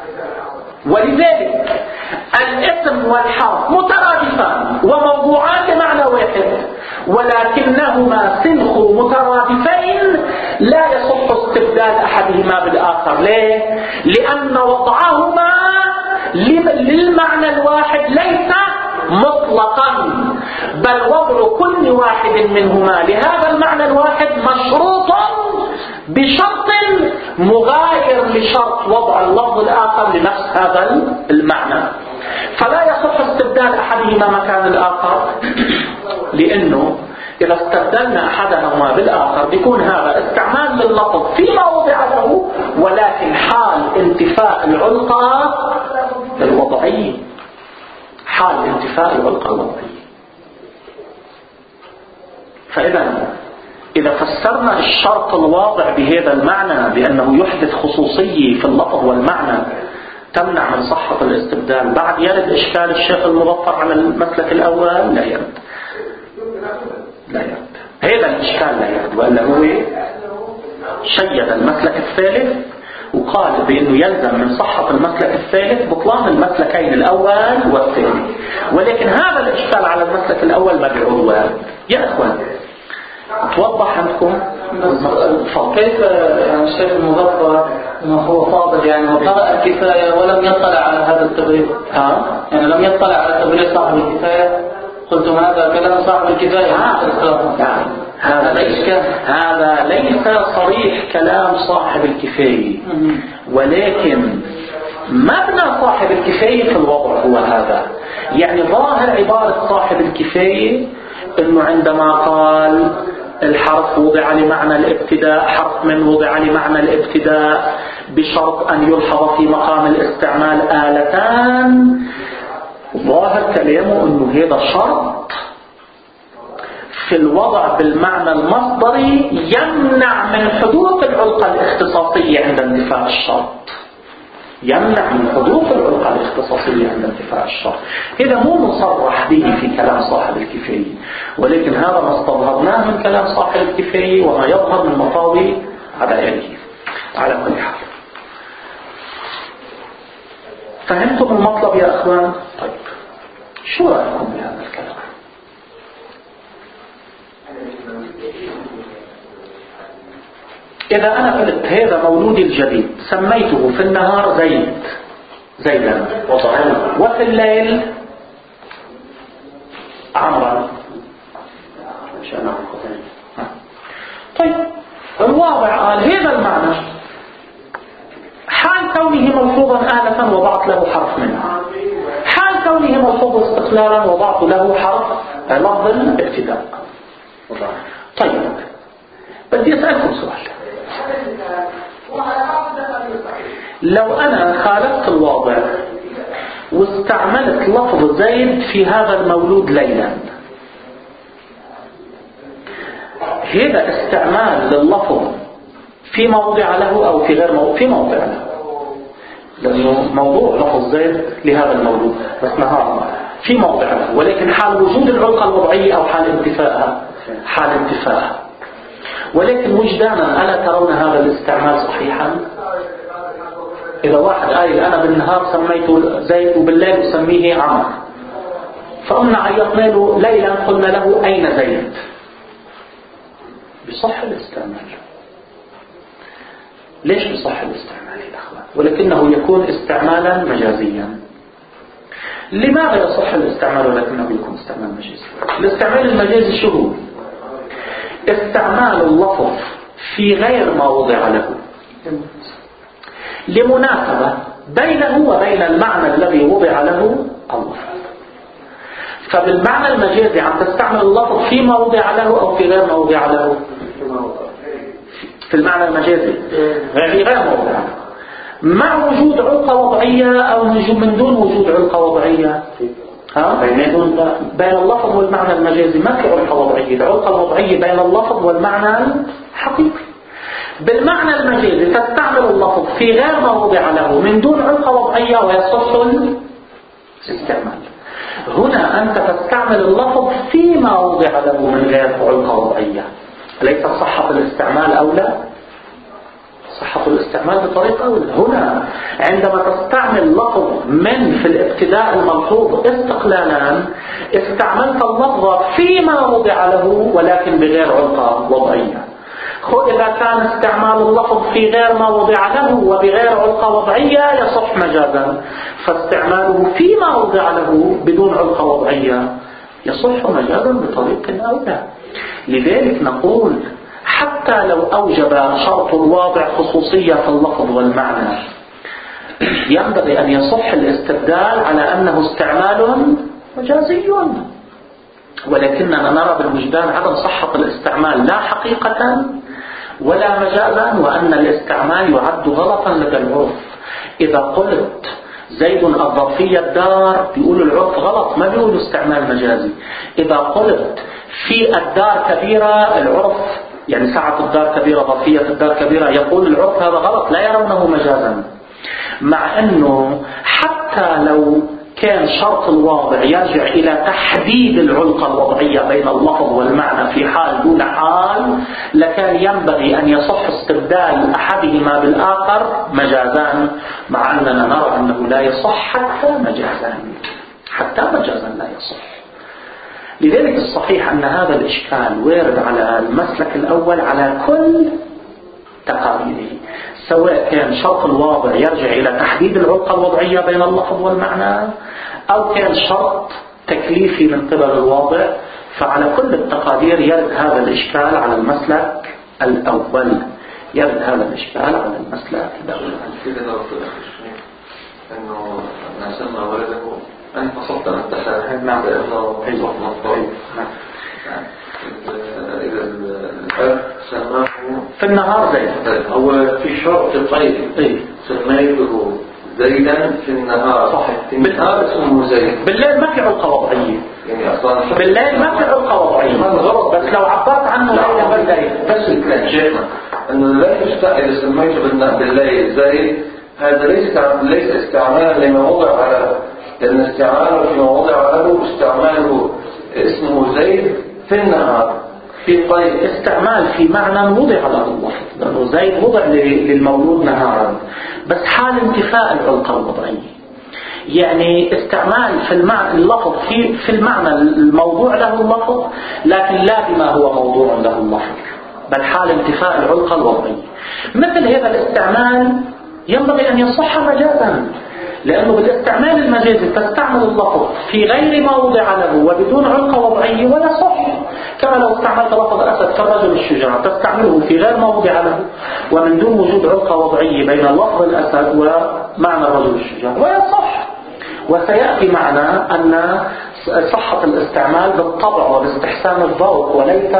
ولذلك الاسم والحرف مترادفان وموضوعان لمعنى واحد، ولكنهما سنخ مترادفين لا يصح استبدال أحدهما بالآخر. ليه؟ لأن وضعهما للمعنى الواحد ليس مطلقا، بل وضع كل واحد منهما لهذا المعنى الواحد مشروط بشرط مغاير لشرط وضع اللفظ الآخر لنفس هذا المعنى. فلا يصح استبدال أحدهما مكان الآخر، لأنه إذا استبدلنا أحدهما بالآخر بيكون هذا استعمال لللفظ فيما وضع له، ولكن حال انتفاء العلاقة الوضعية، حال انتفاء العلاقة الوضعية. إذا فسرنا الشرط الواضع بهذا المعنى بأنه يحدث خصوصية في اللفظ والمعنى تمنع من صحة الاستبدال، بعد يرد إشكال الشيخ المظفر على المسلك الأول؟ لا يرد. هذا الإشكال لا يرد، وإلا هو شيد المسلك الثالث وقال بأنه يلزم من صحة المسلك الثالث بطلان المسلكين الأول والثاني. ولكن هذا الإشكال على المسلك الأول ما بيعود. يا أخوان توضح عندكم كيف الشيخ المظفر ما هو فاضل يعني وقرأ الكفاية ولم يطلع على هذا التبرير؟ يعني لم يطلع على تبرير صاحب الكفاية. قلتم هذا كلام صاحب الكفاية. هذا ليس صريح كلام صاحب الكفاية، ولكن مبنى صاحب الكفاية في الوضع هو هذا. يعني ظاهر عبارة صاحب الكفاية انه عندما قال الحرف وضع لمعنى الابتداء، حرف من وضع لمعنى الابتداء، بشرط أن يلحظ في مقام الاستعمال آلتان. ظاهر كلامه أنه هذا شرط في الوضع بالمعنى المصدري يمنع من حدوث العلقة الاختصاصية عند انتفاء الشرط. يمنع من حدوث العلقة الاختصاصية عند انتفاء الشرط. هذا مو مصرح به في كلام صاحب الكفاية، ولكن هذا ما استظهرناه من كلام صاحب الكفاية وما يظهر من مطاوي عدائله. على كل حال فهمتم المطلب يا أخوان؟ طيب شو رأيكم بهذا الكلام؟ إذا أنا قلت هذا مولودي الجديد سميته في النهار زيدا وفي الليل عمرا، طيب الواضع قال هذا المعنى حال كونه ملفوظا آلة وضعت له حرف منها، حال كونه ملفوظ استقلالا وضعت له حرف لفظ الابتداء. طيب بدي أسألكم سؤال، لو أنا خالفت الواضع واستعملت لفظ زيد في هذا المولود ليلا، هذا استعمال لللفظ في موضع له أو في غير موضع؟ في موضع له، لأنه موضوع لفظ زيد لهذا المولود بس نهار في موضع له، ولكن حال وجود العلقة الوضعية أو حال انتفائها، حال انتفائها. ولكن وجدانا ألا ترون هذا الاستعمال صحيحا؟ إذا واحد قال أنا بالنهار سميته زيد وبالليل أسميه عمر، فقلنا عيطنا له ليلا قلنا له أين زيد، بصح الاستعمال. ليش بصح الاستعمال يا أخوان؟ ولكنه يكون استعمالا مجازيا. لماذا يصح الاستعمال ولكنه يكون استعمال مجازي؟ الاستعمال المجازي شو هو؟ استعمال اللفظ في غير ما وضع له لمناسبة بينه وبين المعنى الذي وضع له اللفظ. فبالمعنى المجازي عم تستعمل اللفظ فيما وضع له أو في غير ما وضع له؟ في المعنى المجازي في غير ما وضع له، مع وجود علقة وضعية أو من دون وجود علقة وضعية. بين اللفظ والمعنى المجازي ما في علقة وضعية، العلقة الوضعية بين اللفظ والمعنى الحقيقي. بالمعنى المجازي تستعمل اللفظ في غير ما وضع له من دون علقة وضعية ويصح الاستعمال. هنا أنت تستعمل اللفظ فيما وضع له من غير علقة وضعية، ليس صحة الاستعمال أو لا؟ صحة الاستعمال بطريقة أولى. هنا عندما تستعمل لفظ من في الابتداء الملحوظ استقلالا استعملت اللفظ فيما وضع له ولكن بغير علقة وضعية. إذا كان استعمال اللفظ في غير ما وضع له وبغير علقة وضعية يصح مجازا، فاستعماله فيما وضع له بدون علقة وضعية يصح مجازا بطريقة أولى. لذلك نقول حتى لو أوجب شرط الواضع خصوصية في اللفظ والمعنى ينبغي أن يصح الاستبدال على أنه استعمال مجازي، ولكننا نرى بالوجدان عدم صحة الاستعمال لا حقيقة ولا مجازا، وأن الاستعمال يعد غلطا لدى العرف. إذا قلت زيد الظرفية الدار بيقولوا العرف غلط، ما بيقولوا استعمال مجازي. إذا قلت في الدار كبيرة العرف يعني سعة الدار كبيرة ظرفية الدار كبيرة يقول العرف هذا غلط، لا يرونه مجازا. مع أنه حتى لو كان شرط الواضع يرجع إلى تحديد العلقة الوضعية بين اللفظ والمعنى في حال دون حال، لكان ينبغي أن يصح استبدال أحدهما بالآخر مجازا، مع أننا نرى أنه لا يصح حتى مجازا، حتى مجازا لا يصح. لذلك الصحيح أن هذا الإشكال وارد على المسلك الأول على كل تقاريره، سواء كان شرط الواضع يرجع إلى تحديد العلقة الوضعية بين اللفظ والمعنى أو كان شرط تكليفي من قبل الواضع، فعلى كل التقادير يرد هذا الإشكال على المسلك الأول، يرد هذا الإشكال على المسلك الأول. أنه ما سمى ولده أن تصدت أن تحرم نعم إذا واحد سماه في النهار زيد. هو في شرط قيد سميته زيدا في النهار. صحيح. في النهار اسمه زيد. بالليل ما في علقة وضعية. يعني أصلا بالليل ما في علقة وضعية. بس لو عبرت عنه زيدا بالليل. بس الكلام شيخنا أنه لا يستعمل إذا سميته بالليل زيد، هذا ليس استعمالا لما وضع على، لأن استعماله فيما وضع له استعماله اسمه زيد في النهار في قيد. استعمال في معنى وضع له اللفظ، لأنه زيد وضع للمولود نهارا، بس حال انتفاء العلقة الوضعية. يعني استعمال في المعنى اللفظ في المعنى الموضوع له اللفظ، لكن لا بما هو موضوع له اللفظ، بل حال انتفاء العلقة الوضعية. مثل هذا الاستعمال ينبغي أن يصح مجازا، لأنه بالاستعمال المجازي تستعمل اللفظ في غير ما وضع له وبدون علقة وضعية ويصح. كما لو استعملت لفظ أسد كالرجل الشجاع، تستعمله في غير ما وضع له ومن دون وجود علقة وضعية بين لفظ الأسد ومعنى الرجل الشجاع ويصح. وسيأتي معنا أن صحة الاستعمال بالطبع وباستحسان الذوق وليس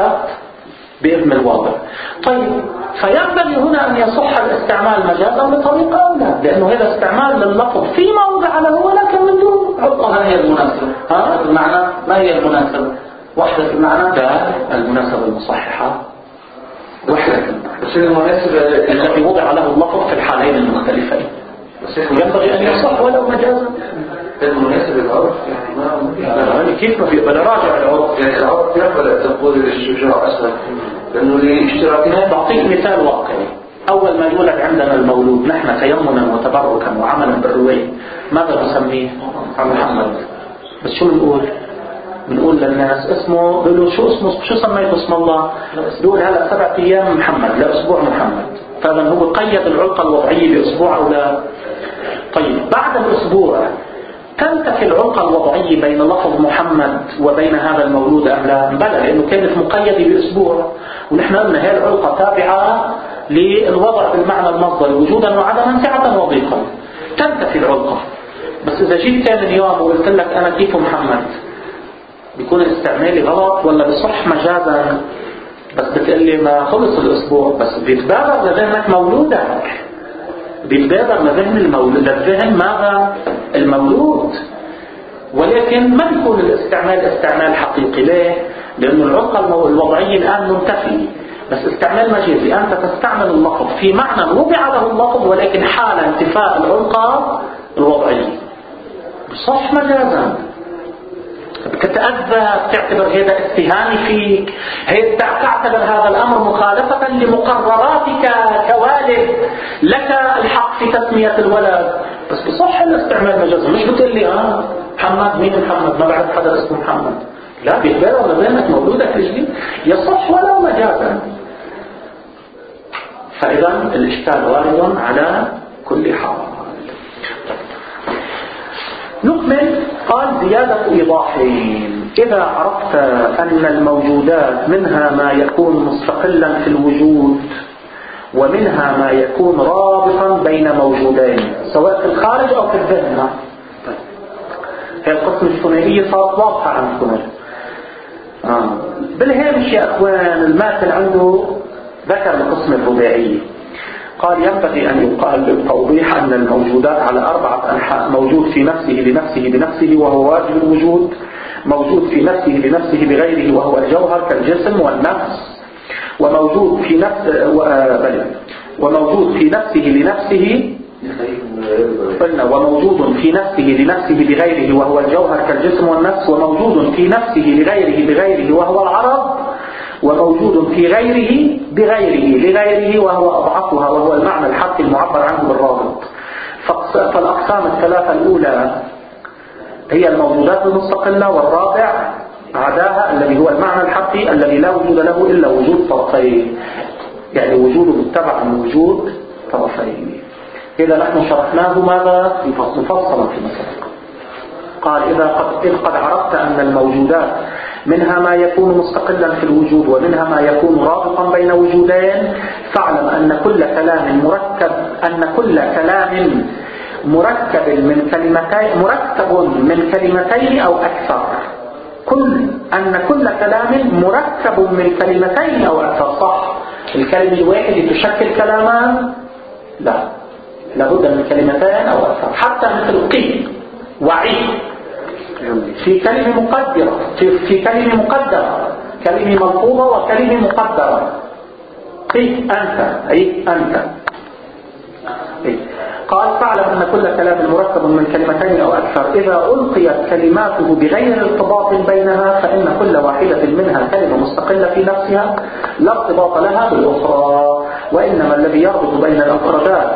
بإذن الواضع. طيب، فينبغي هنا أن يصح الاستعمال مجازا بطريقة أولى، لأنه هذا استعمال لللفظ فيما وضع له ولكن من دون علقة. ما هي المناسبة؟ المعنى ما هي المناسبة؟ وحدة المعنى؟ لا، المناسبة المصححة وحدة بس المناسبة التي وضع له اللفظ في الحالين المختلفين ينبغي أن يصح ولو مجازا. المناسبة العرف يعني كيف ما في يقبل راجع العرف؟ يعني العرف يقبل تقول للشجاع أسد لأنه لاشتراكنا. بعطيك مثال واقعي. أول ما يولد عندنا المولود نحن تيمنا وتبركا وعملا بالروي ماذا نسميه؟ محمد. بس شو بنقول للناس اسمه، بيقولوا شو سميت اسم الله؟ بيقول هلا 7 أيام محمد، لأسبوع محمد. فإذا هو قيد العلقة الوضعية بأسبوع أو لا؟ طيب، بعد الأسبوع تنتفي العلقة الوضعية بين لفظ محمد وبين هذا المولود أم لا؟ بلى، لأنه كانت مقيدة بأسبوع، ونحن قلنا هي العلقة تابعة للوضع بالمعنى المصدري وجودا وعدما سعة وضيقا. تنتفي العلقة. بس إذا جيت ثاني يوم وقلت لك أنا كيف محمد، بيكون استعمالي غلط ولا بصح مجازا؟ بس بتقول لي ما خلص الأسبوع، بس بيتبادر لذهنك مولودك، بيتبادر للذهن ماذا؟ المولود. ولكن ما بيكون الاستعمال استعمال حقيقي. ليه؟ لأن العلقة الوضعية الآن منتفي، بس استعمال مجازي. أنت تستعمل اللفظ في معنى وضع له اللفظ ولكن حال انتفاء العلقة الوضعية بصح مجازا. بتتأذى، بتعتبر هذا اتهام فيك، تعتبر هذا الأمر مخالفة لمقرراتك كوالد، لك الحق في تسمية الولد، بس بصح الاستعمال مجازا. مش بتقول لي محمد، مين محمد؟ ما بعد حدا اسمه محمد. لا، بيتبادر لذهنك مولودك الجديد، يصح ولو مجازا. فإذا الإشكال وارد على كل حال. نكمل. قال زيادة إيضاحين: إذا عرفت أن الموجودات منها ما يكون مستقلا في الوجود ومنها ما يكون رابطا بين موجودين سواء في الخارج أو في الذهن. هي القسم الثنائية صارت واضحة عندكم. بالهامش يا أخوان الماثل عنده ذكر القسم الرباعي. قال ينبغي أن يقال للتوضيح أن الموجودات على 4 أنحاء: موجود في نفسه لنفسه بنفسه وهو واجب الوجود، موجود في نفسه لنفسه بغيره وهو الجوهر كالجسم والنفس، وموجود في وموجود في نفسه لنفسه قلنا وموجود في نفسه لنفسه بغيره وهو الجوهر كالجسم والنفس، وموجود في نفسه بغيره وهو العرض، وموجود في غيره لغيره وهو أضعفها وهو المعنى الحقي المعبر عنه بالرابط. فالأقسام الثلاثة الأولى هي الموجودات المستقلة، والرابع عداها الذي هو المعنى الحقي الذي لا وجود له إلا وجود طرفين، يعني وجود متبع من وجود طرفين. إذا نحن شرحناه ماذا مفصلا في مسألة. قال إذ قد عرفت أن الموجودات منها ما يكون مستقلا في الوجود ومنها ما يكون رابطا بين وجودين، فاعلم أن كل كلام مركب من كلمتين أو أكثر. أن كل كلام مركب من كلمتين أو أكثر. صح، الكلمة الواحدة تشكل كلامان؟ لا، لابد من كلمتين أو أكثر. حتى مثل قيل وعيد في كلمة مقدرة، في كلمة مقدرة، كلمة ملفوظة وكلمة مقدرة. قيل أنت، عيد أنت. قال فاعلم أن كل كلام مركب من كلمتين أو أكثر إذا ألقيت كلماته بغير ارتباط بينها فإن كل واحدة منها كلمة مستقلة في نفسها لا ارتباط لها بالأخرى، وإنما الذي يربط بين الأفرادات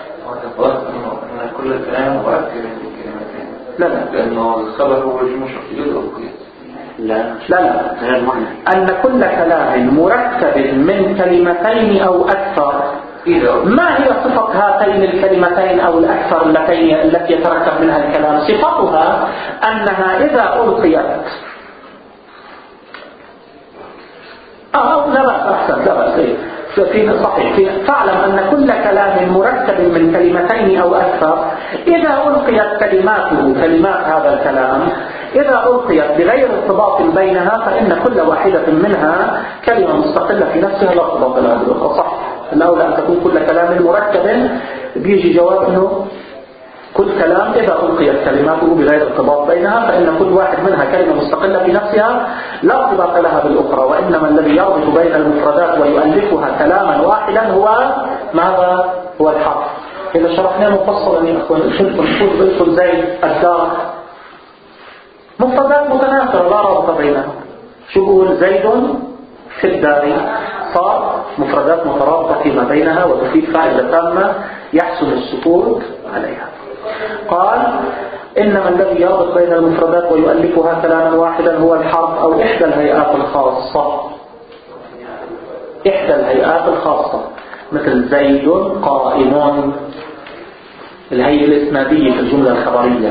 أن كل كلام مركب من كلمتين. لا، لأنه الخبر هو الجملة الشرطية الألقية. لا، أن كل كلام مركب من كلمتين أو أكثر. ما هي صفة هاتين الكلمتين أو الأكثر التي يتركب منها الكلام؟ صفتها أنها إذا ألقيت لا بأس، أحسن، لا بأس. صحيح. فاعلم أن كل كلام مركب من كلمتين أو أكثر إذا ألقيت كلمات هذا الكلام إذا ألقيت بغير ارتباط بينها فإن كل واحدة منها كلمة مستقلة في نفسها لا ارتباط لها بالأخرى. صح، الأولى أن تكون كل كلام مركب. بيجي جواب أنه كل كلام إذا ألقيت كلماته بغير ارتباط بينها فإن كل واحد منها كلمة مستقلة في نفسها لا ارتباط لها بالأخرى، وإنما الذي يربط بين المفردات ويؤلفها كلاما واحدا هو ماذا؟ هو الحرف. إذا شرحنا مفصلا يا أخوان شلتم زي الدار مفردات متناثرة لا رابط بينها. شو بقول؟ زيد في الدار، صار مفردات مترابطة فيما بينها وتفيد فائدة تامة يحصل السكوت عليها. قال إنما الذي يربط بين المفردات ويؤلفها كلاما واحدا هو الحرف أو إحدى الهيئات الخاصة. إحدى الهيئات الخاصة مثل زيد قائم، الهيئة الإسنادية في الجملة الخبرية،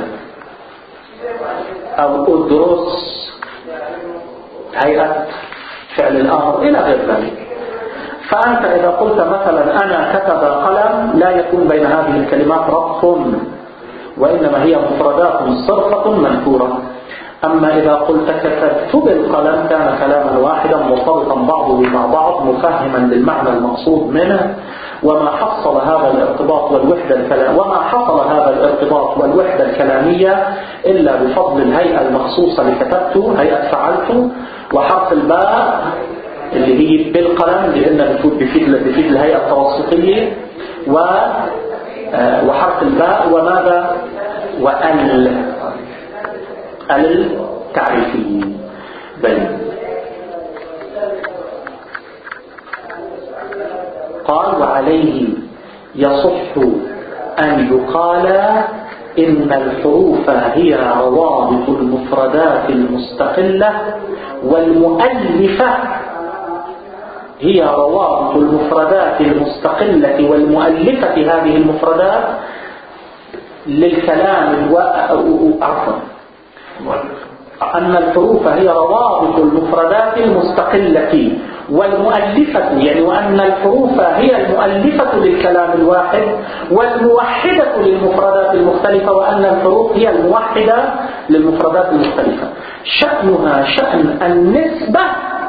أو أدرس هيئة فعل الأمر إلى غير ذلك. فأنت إذا قلت مثلا أنا كتب قلم لا يكون بين هذه الكلمات ربط، وإنما هي مفردات صرفة منثورة. أما إذا قلت كتبت بالقلم كان كلاما واحدا مرتبطا بعضه مع بعض مفهما للمعنى المقصود منه. وما حصل هذا الارتباط والوحدة الكلامية إلا بفضل الهيئة المخصوصة لكتبت، هيئة فعلت، وحرف الباء اللي هي بالقلم لأنها بفيد الهيئة التوسطية، وحرف الباء وماذا؟ التعريفي بين. قال وعليه يصح أن يقال إن الحروف هي روابط المفردات المستقلة والمؤلفة، هي روابط المفردات المستقلة والمؤلفة هذه المفردات للكلام أن الحروف هي روابط المفردات المستقلة والمؤلفة، يعني وأن الحروف هي المؤلفة للكلام الواحد والموحدة للمفردات المختلفة، وأن الحروف هي الموحدة للمفردات المختلفة. شأنها شأن النسبة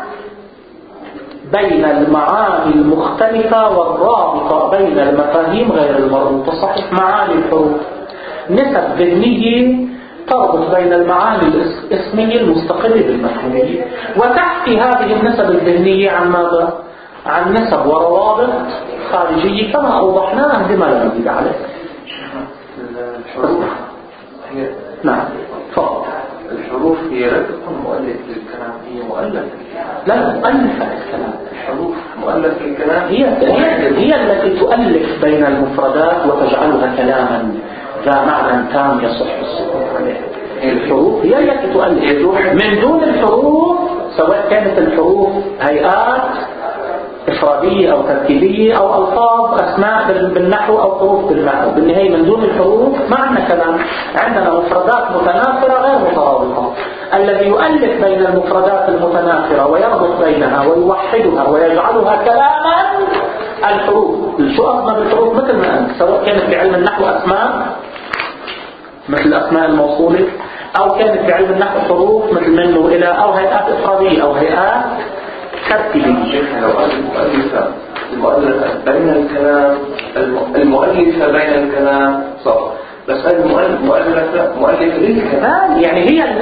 بين المعاني المختلفة والرابطة بين المفاهيم غير المربوطة. صحيح، معاني الحروف نسب ذهنية تربط بين المعاني الاسمية المستقلة بالمفهومية، وتحكي هذه النسب الذهنية عن ماذا؟ عن نسب وروابط خارجية كما أوضحناها بما لا نزيد عليه. الحروف هي نعم فقط. الحروف هي لا تكون مؤلف للكلام، هي مؤلف. لا مؤلفة للكلام. الحروف مؤلف للكلام هي التي تؤلف بين المفردات وتجعلها كلاما ذا معنى تام يصح السكوت عليه. الحروف هي التي تؤلف. من دون الحروف سواء كانت الحروف هيئات إفرادية أو تركيبية أو ألفاظ أسماء بالنحو أو حروف بالمعنى، بالنهاية من دون الحروف ما عندنا كلام. عندنا مفردات متناثرة غير مترابطة. الذي يؤلف بين المفردات المتناثرة ويربط بينها ويوحدها ويجعلها كلاما الحروف. شو أصلا بالحروف؟ مثل ما أنت سواء كانت في علم النحو أسماء مثل الأسماء الموصولة، أو كانت في علم النحو حروف مثل منه إلى، أو هيئات إفرادية أو هيئات ترتيبية. لو المؤلفة بين الكلام، المؤلفة بين الكلام صح، بس المؤلفة للكلام يعني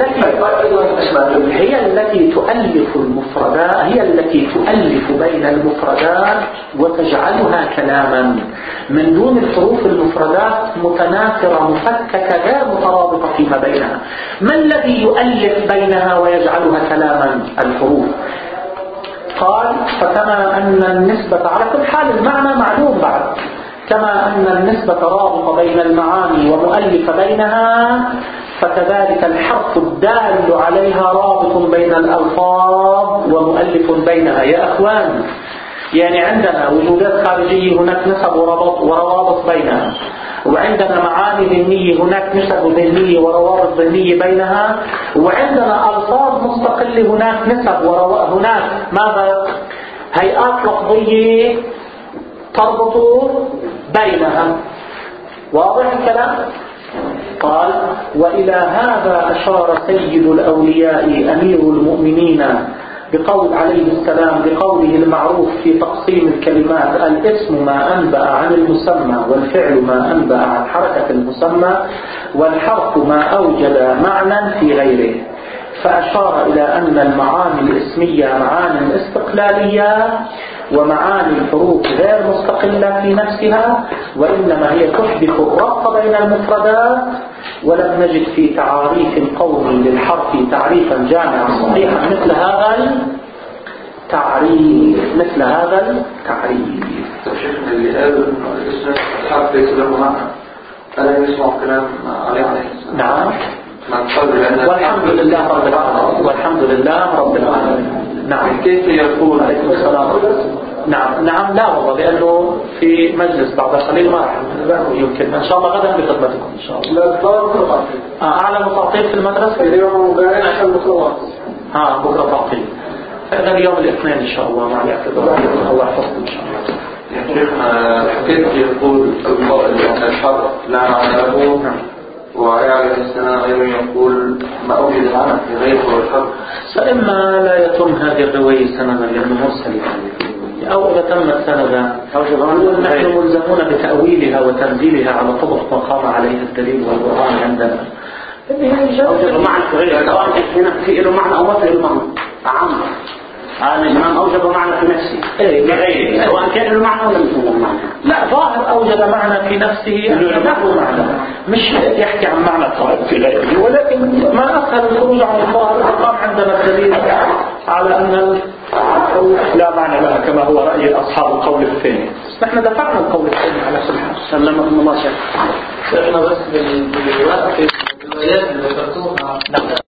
هي التي تؤلف المفردات، هي التي تؤلف بين المفردات وتجعلها كلاما من دون الحروف. المفردات متناثرة مفككة غير مترابطة فيما بينها. ما الذي يؤلف بينها ويجعلها كلاما؟ الحروف. قال فكما أن النسبة، على كل حال المعنى معلوم بعد، كما أن النسبة رابطة بين المعاني ومؤلفة بينها، فكذلك الحرف الدال عليها رابط بين الألفاظ ومؤلف بينها. يا أخوان، يعني عندنا وجودات خارجية هناك نسب وروابط بينها، وعندنا معاني ذهنية هناك نسب ذهنية وروابط ذهنية بينها، وعندنا ألفاظ مستقلة هناك نسب هناك ماذا؟ هيئات لفظية تربط بينها. واضح الكلام؟ قال وإلى هذا أشار سيد الأولياء أمير المؤمنين بقول عليه السلام بقوله المعروف في تقسيم الكلمات: الاسم ما أنبأ عن المسمى، والفعل ما أنبأ عن حركة المسمى، والحرف ما أوجد معنى في غيره. فأشار إلى أن المعاني الاسمية معاني استقلالية، ومعاني الحروف غير مستقلة في نفسها، وإنما هي تحدث الربط بين المفردات. ولم نجد في تعاريف القوم للحرف تعريفا جامعا صحيحا مثل هذا التعريف. شيخنا اللي قال الحرف ليس له معنى ألا يسمع كلام عليه السلام؟ نعم. والحمد لله رب العالمين. والحمد لله رب العالمين. نعم. كيف يقول عليكم السلام؟ نعم لا والله، لأنه في مجلس بعد قليل ما راح يمكن إن شاء الله غدا بخدمتكم إن شاء الله. أعلم تعطيل في المدرسة اليوم عشان بكرة. بكرة تعطيل، فإذا اليوم الاثنين إن شاء الله مع الاعتذار. الله يحفظكم إن شاء الله. يا شيخنا كيف يقول الحرف لا معنى له، وعليه السلام أيضا يقول ما أوجد معنى في غيره الحرف؟ فإما لا يتم هذه الرواية سندا لأنه مرسل، أو إذا تمت سندا نحن ملزمون بتأويلها وتنزيلها على طبق ما قام عليه الدليل والقرآن عندنا. أوجد معنى في غيره، سواء هنا في له معنى أو ما في له معنى عام. هذا الإمام أوجد معنى في نفسه بغيره، سواء كان له معنى ولا مش له معنى. لا، ظاهر أوجد معنى في نفسه له معنى، مش يحكي عن معنى في غيره. ولكن ما أسهل الخروج عن الظاهر. قام عندنا الدليل على أن الحروف لا معنى لها كما هو رأي أصحاب القول الثاني. نحن دفعنا القول الثاني على كل حال. سلمكم الله شيخ. احنا بس بالروايات اللي ذكرتوها